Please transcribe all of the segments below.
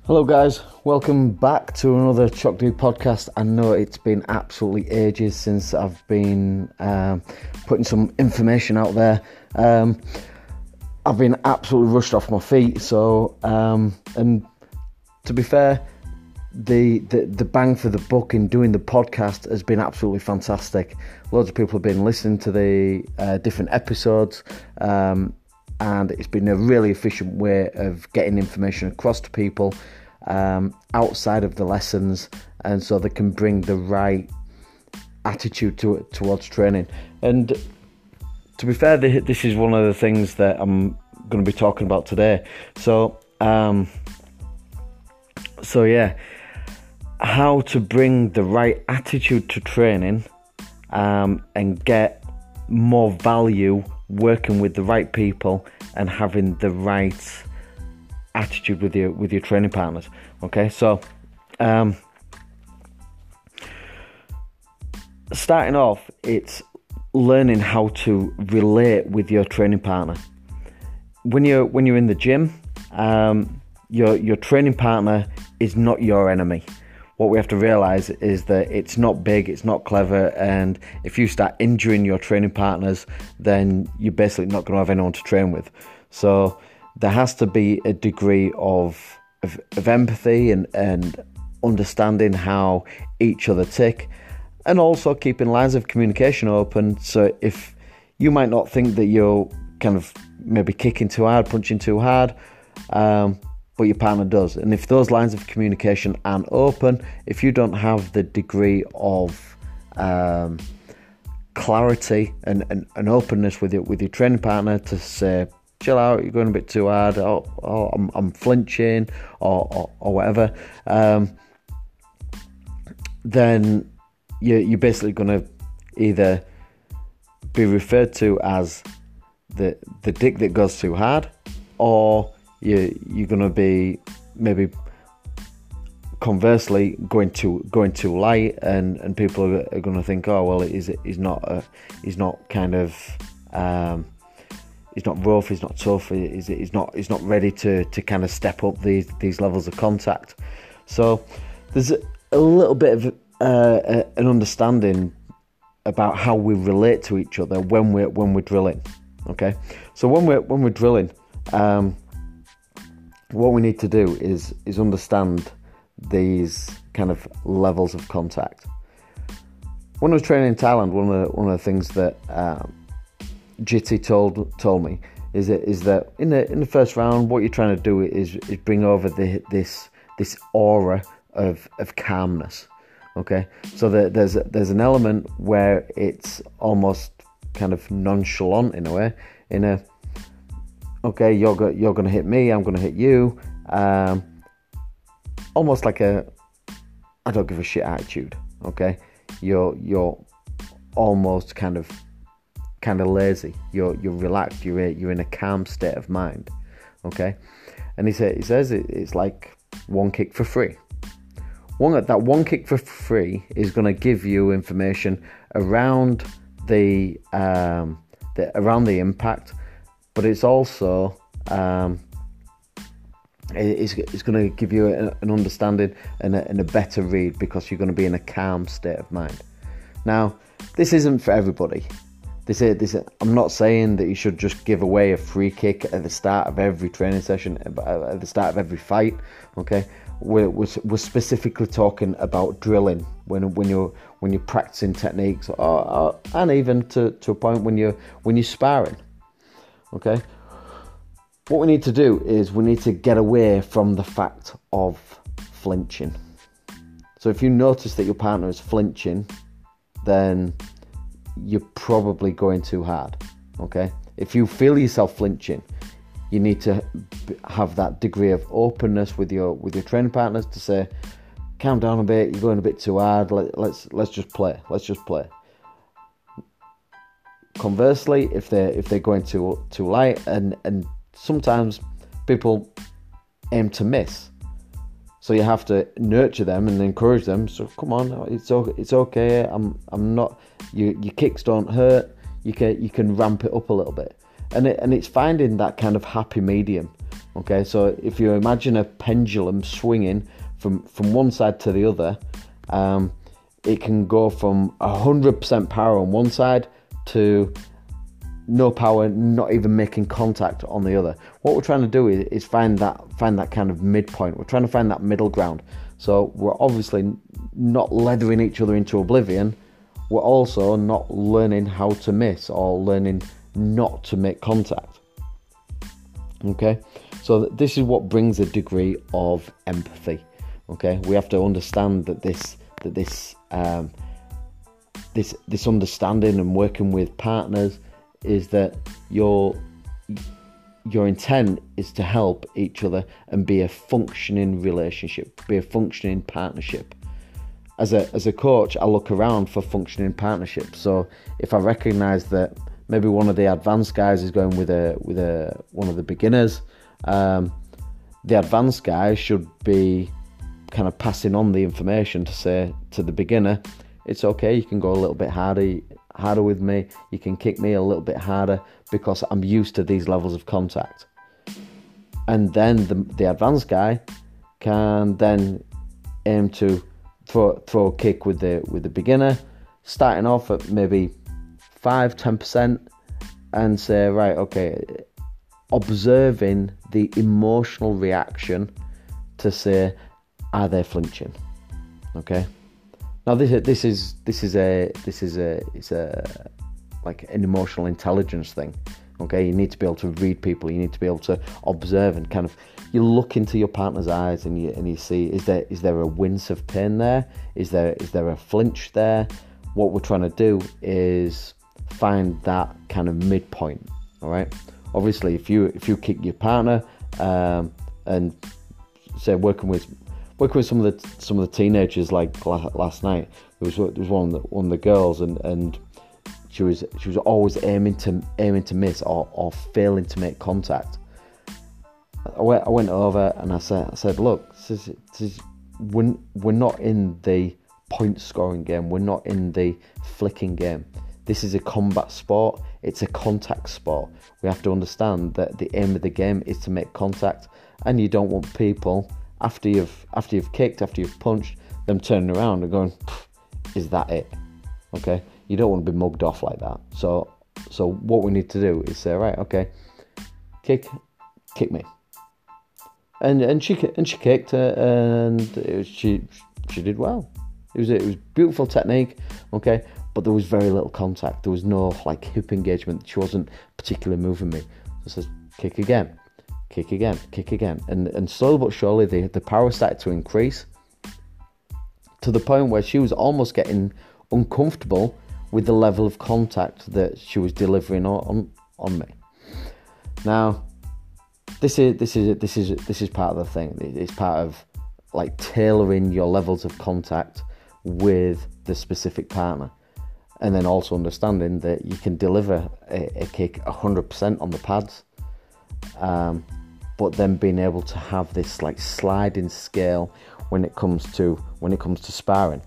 Hello guys, welcome back to another Chalk Dude podcast. I know it's been absolutely ages since I've been putting some information out there. I've been absolutely rushed off my feet, so and to be fair, the bang for the buck in doing the podcast has been absolutely fantastic. Loads of people have been listening to the different episodes, and it's been a really efficient way of getting information across to people outside of the lessons, and so they can bring the right attitude towards training. And to be fair, this is one of the things that I'm going to be talking about today. So yeah, how to bring the right attitude to training and get more value working with the right people and having the right attitude with your training partners. Okay, so starting off, it's learning how to relate with your training partner. When you're in the gym, your training partner is not your enemy. What we have to realize is that it's not big, it's not clever, and if you start injuring your training partners, then you're basically not going to have anyone to train with. So there has to be a degree of empathy and understanding how each other tick, and also keeping lines of communication open. So if you might not think that you're kind of maybe kicking too hard, punching too hard, but your partner does, and if those lines of communication aren't open, if you don't have the degree of clarity and openness with your training partner to say, chill out, you're going a bit too hard, or I'm flinching, or whatever, then you're basically going to either be referred to as the dick that goes too hard, or you're going to be maybe conversely going too light, and people are going to think, oh well, he's not rough, he's not tough, he's not ready to kind of step up these levels of contact. So there's a little bit of an understanding about how we relate to each other when we're drilling. Okay, so when we're drilling, what we need to do is understand these kind of levels of contact. When I was training in Thailand, one of the things that Jitty told me is that in the first round, what you're trying to do is bring over this aura of calmness. Okay, so there's an element where it's almost kind of nonchalant in a way. Okay, you're going to hit me, I'm going to hit you. Almost like I don't give a shit attitude. Okay, you're almost kind of lazy. You're relaxed. You're in a calm state of mind. Okay, and he says it's like one kick for free. One kick for free is going to give you information around the impact. But it's also it's going to give you an understanding and a better read, because you're going to be in a calm state of mind. Now, this isn't for everybody. I'm not saying that you should just give away a free kick at the start of every training session, at the start of every fight. Okay, we're specifically talking about drilling when you're practicing techniques, and even to a point when you're sparring. Okay, what we need to do is we need to get away from the fact of flinching. So if you notice that your partner is flinching, then you're probably going too hard. Okay, if you feel yourself flinching, you need to have that degree of openness with your training partners to say, calm down a bit, you're going a bit too hard, let's just play. Conversely, if they're going too light, and sometimes people aim to miss, so you have to nurture them and encourage them. So come on, it's okay. I'm not. Your kicks don't hurt. You can ramp it up a little bit, and it's finding that kind of happy medium. Okay, so if you imagine a pendulum swinging from one side to the other, it can go from 100% power on one side to no power, not even making contact on the other. What we're trying to do is find that kind of midpoint. We're trying to find that middle ground. So we're obviously not leathering each other into oblivion. We're also not learning how to miss or learning not to make contact. Okay, so this is what brings a degree of empathy. Okay, we have to understand that this understanding and working with partners is that your intent is to help each other and be a functioning relationship, be a functioning partnership. As a coach, I look around for functioning partnerships. So if I recognize that maybe one of the advanced guys is going with one of the beginners, the advanced guy should be kind of passing on the information to say to the beginner, it's okay, you can go a little bit harder with me, you can kick me a little bit harder because I'm used to these levels of contact. And then the advanced guy can then aim to throw a kick with the beginner, starting off at maybe 5-10%, and say, right, okay, observing the emotional reaction to say, are they flinching? Okay. Now this is like an emotional intelligence thing. Okay, you need to be able to read people. You need to be able to observe and kind of, you look into your partner's eyes and you see, is there a wince of pain there? Is there a flinch there? What we're trying to do is find that kind of midpoint. All right. Obviously, if you kick your partner and say working with some of the teenagers, like last night, there was one of the girls and she was always aiming to miss or failing to make contact. I went over and I said, look, we're not in the point scoring game. We're not in the flicking game. This is a combat sport. It's a contact sport. We have to understand that the aim of the game is to make contact, and you don't want people after you've kicked, after you've punched, them turning around and going, is that it? Okay, you don't want to be mugged off like that. So what we need to do is say, right, okay, kick me, and she kicked, and she did well. It was beautiful technique, okay, but there was very little contact. There was no like hip engagement. She wasn't particularly moving me. So I said, kick again, and slowly but surely the power started to increase to the point where she was almost getting uncomfortable with the level of contact that she was delivering on me. Now, this is part of the thing. It's part of like tailoring your levels of contact with the specific partner, and then also understanding that you can deliver a kick 100% on the pads, but then being able to have this like sliding scale when it comes to sparring.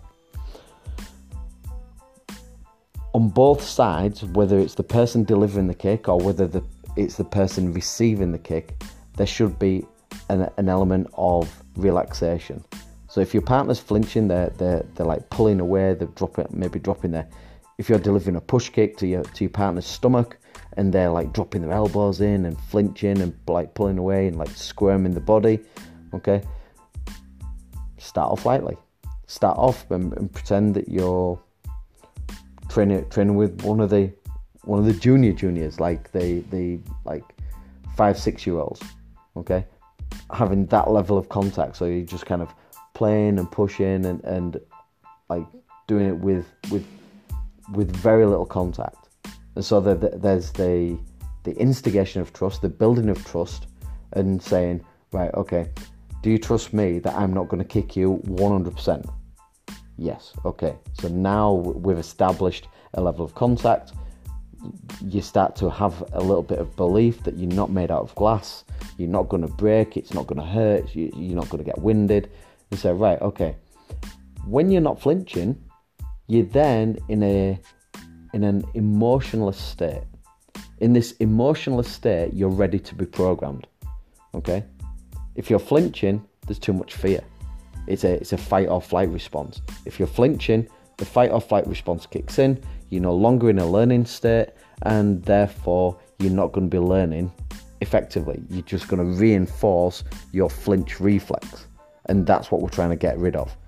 On both sides, whether it's the person delivering the kick or whether it's the person receiving the kick, there should be an element of relaxation. So if your partner's flinching, they're like pulling away, they're dropping their. If you're delivering a push kick to your partner's stomach and they're like dropping their elbows in and flinching and like pulling away and like squirming the body, okay, start off lightly. Start off and pretend that you're training with one of the juniors, like the like 5-6 year olds, okay, having that level of contact. So you're just kind of playing and pushing and like doing it with very little contact. And so there's the instigation of trust, the building of trust, and saying, right, okay, do you trust me that I'm not going to kick you 100%? Yes, okay. So now we've established a level of contact. You start to have a little bit of belief that you're not made out of glass, you're not going to break, it's not going to hurt, you're not going to get winded. You say, right, okay. When you're not flinching, you're then in an emotionless state. In this emotionless state, you're ready to be programmed. Okay? If you're flinching, there's too much fear. It's a fight or flight response. If you're flinching, the fight or flight response kicks in. You're no longer in a learning state, and therefore you're not going to be learning effectively. You're just going to reinforce your flinch reflex, and that's what we're trying to get rid of.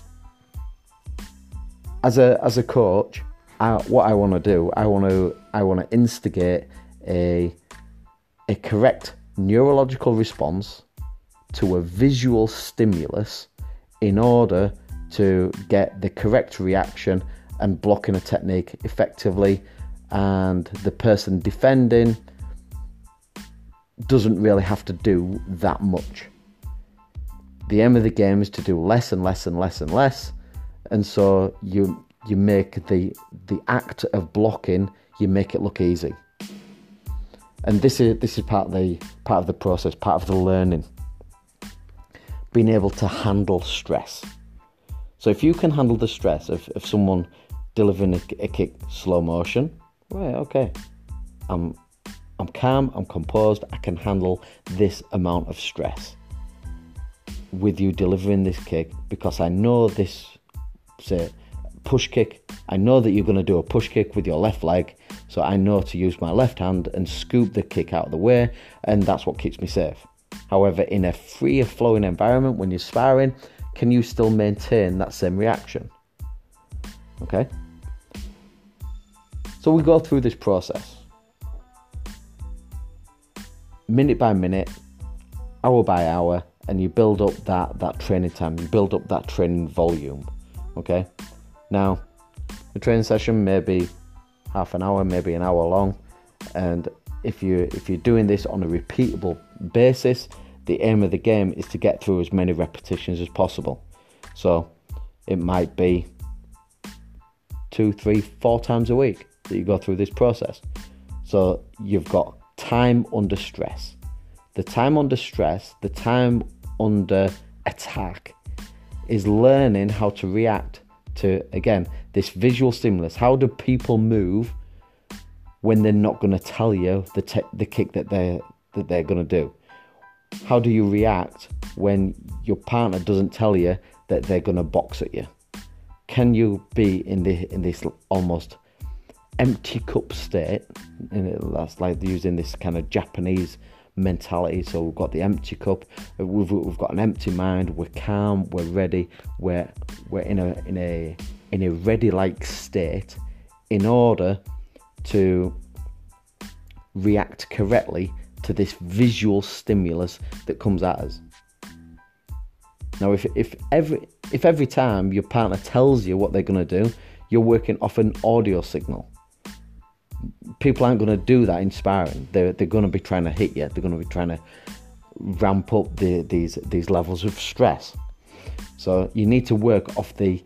As a coach, what I want to do, I want to instigate a correct neurological response to a visual stimulus in order to get the correct reaction and blocking a technique effectively, and the person defending doesn't really have to do that much. The aim of the game is to do less and less and less and less, and so you make the act of blocking, you make it look easy. And this is part of the process, part of the learning. Being able to handle stress. So if you can handle the stress of someone delivering a kick slow motion, right, okay, I'm calm, I'm composed, I can handle this amount of stress with you delivering this kick, because I know this, say, push kick, I know that you're going to do a push kick with your left leg, so I know to use my left hand and scoop the kick out of the way, and that's what keeps me safe. However, in a freer flowing environment, when you're sparring, can you still maintain that same reaction? Okay? So we go through this process. Minute by minute, hour by hour, and you build up that training time, you build up that training volume. Okay? Now, the training session may be half an hour, maybe an hour long, and if you're doing this on a repeatable basis, the aim of the game is to get through as many repetitions as possible. So it might be 2, 3, 4 times a week that you go through this process. So you've got time under stress. The time under stress, the time under attack, is learning how to react to, again, this visual stimulus. How do people move when they're not going to tell you the kick that they're going to do? How do you react when your partner doesn't tell you that they're going to box at you? Can you be in this almost empty cup state? And that's like using this kind of Japanese mentality. So we've got the empty cup, we've got an empty mind, we're calm, we're ready, we're in a ready-like state in order to react correctly to this visual stimulus that comes at us. Now, if every time your partner tells you what they're going to do, you're working off an audio signal, people aren't going to do that in sparring. They're going to be trying to hit you. They're going to be trying to ramp up these levels of stress. So you need to work off the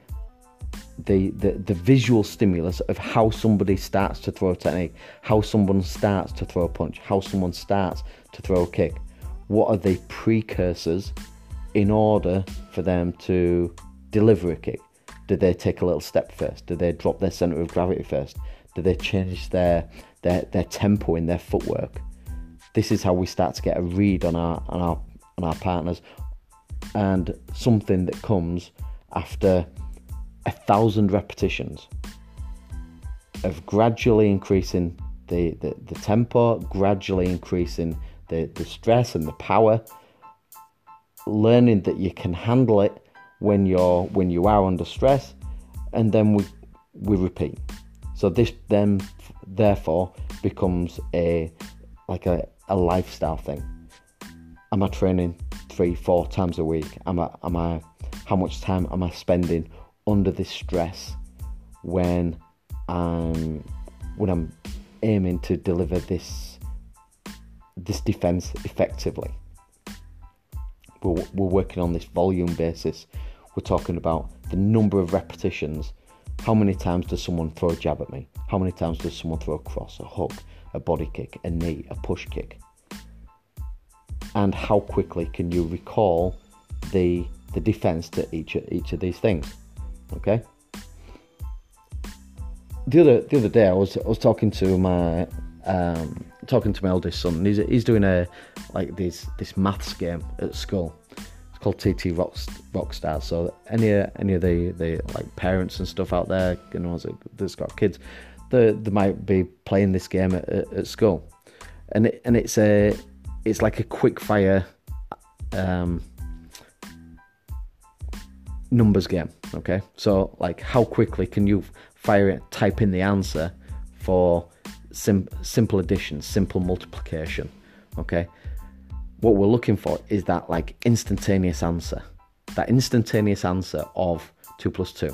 visual stimulus of how somebody starts to throw a technique, how someone starts to throw a punch, how someone starts to throw a kick. What are the precursors in order for them to deliver a kick? Do they take a little step first? Do they drop their center of gravity first? Do they change their tempo in their footwork? This is how we start to get a read on our partners, and something that comes after 1,000 repetitions of gradually increasing the tempo, gradually increasing the stress and the power, learning that you can handle it when you are under stress, and then we repeat. So this then therefore becomes a lifestyle thing. Am I training 3-4 times a week? How much time am I spending under this stress when I'm aiming to deliver this defense effectively? We're working on this volume basis. We're talking about the number of repetitions. How many times does someone throw a jab at me? How many times does someone throw a cross, a hook, a body kick, a knee, a push kick? And how quickly can you recall the defense to each of these things? Okay. The other day I was talking to my talking to my eldest son. He's doing this maths game at school. It's called TT Rockstars. So any of the like parents and stuff out there, that's got kids, they might be playing this game at school, and it's like a quick fire numbers game. Okay, so like how quickly can you type in the answer for simple addition, simple multiplication? Okay, what we're looking for is that like instantaneous answer of 2 + 2.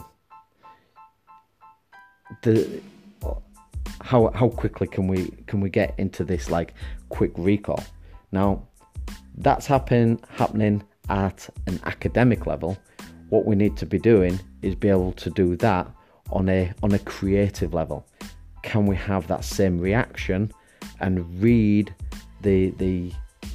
How quickly can we get into this like quick recall? Now that's happening at an academic level. What we need to be doing is be able to do that on a creative level. Can we have that same reaction and read the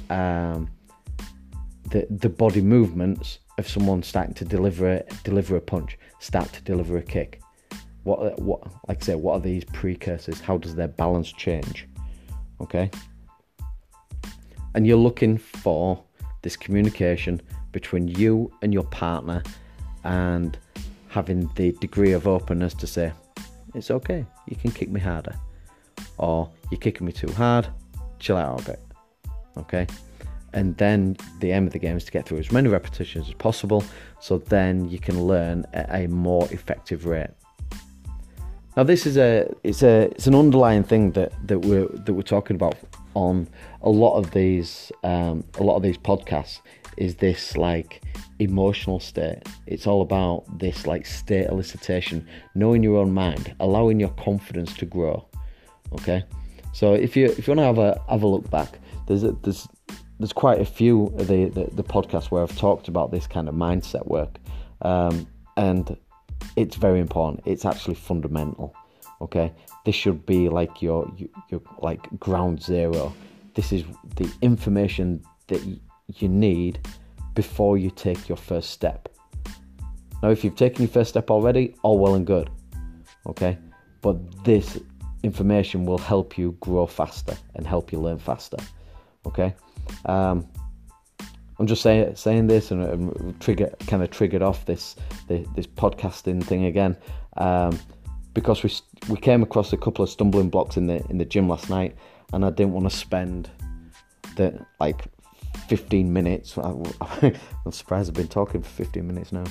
body movements of someone starting to deliver a punch, start to deliver a kick? What like I say, what are these precursors? How does their balance change? Okay, and you're looking for this communication between you and your partner, and having the degree of openness to say, it's okay, you can kick me harder, or you're kicking me too hard, chill out a bit. Okay, and then the aim of the game is to get through as many repetitions as possible, so then you can learn at a more effective rate. Now this is it's an underlying thing that we're talking about on a lot of these podcasts, is this like emotional state. It's all about this like state elicitation, knowing your own mind, allowing your confidence to grow. Okay, so if you want to have a look back, there's quite a few of the podcasts where I've talked about this kind of mindset work, and it's very important. It's actually fundamental. Okay, this should be like your like ground zero. This is the information that you need before you take your first step. Now, if you've taken your first step already, all well and good. Okay, but this information will help you grow faster and help you learn faster. Okay, I'm just saying this and triggered off this podcasting thing again, because we came across a couple of stumbling blocks in the gym last night, and I didn't want to spend the like 15 minutes. I'm surprised I've been talking for 15 minutes now.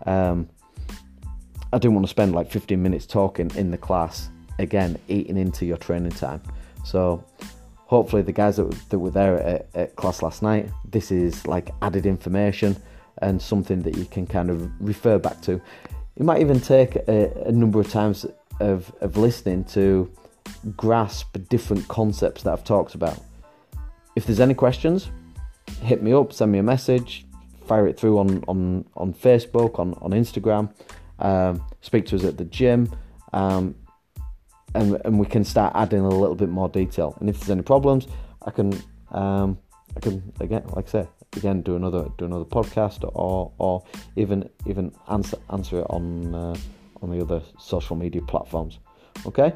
I didn't want to spend like 15 minutes talking in the class, again, eating into your training time. So hopefully the guys that were there at class last night, this is like added information and something that you can kind of refer back to. It might even take a number of times of listening to grasp different concepts that I've talked about. If there's any questions, hit me up, send me a message, fire it through on Facebook, on Instagram, speak to us at the gym, and we can start adding a little bit more detail. And if there's any problems, I can again, like I said, again do another podcast, or even answer it on the other social media platforms. Okay,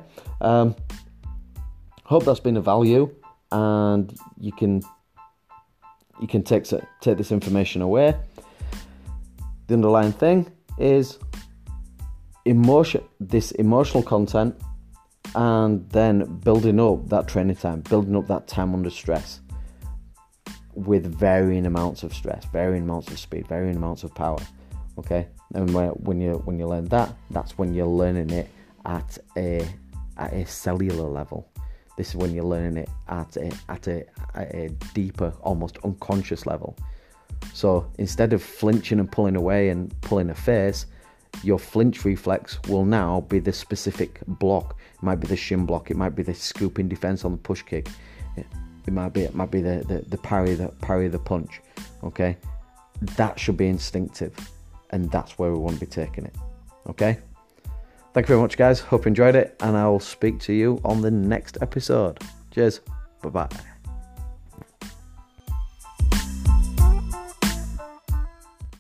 hope that's been of value, and you can take this information away. The underlying thing is emotional content, and then building up that training time, building up that time under stress, with varying amounts of stress, varying amounts of speed, varying amounts of power. Okay, and when you learn that, that's when you're learning it at a cellular level. This is when you're learning it at a deeper, almost unconscious level. So instead of flinching and pulling away and pulling a face, your flinch reflex will now be the specific block. It might be the shin block. It might be the scooping defense on the push kick. It might be the parry the punch. Okay, that should be instinctive, and that's where we want to be taking it. Okay. Thank you very much, guys. Hope you enjoyed it, and I will speak to you on the next episode. Cheers. Bye-bye.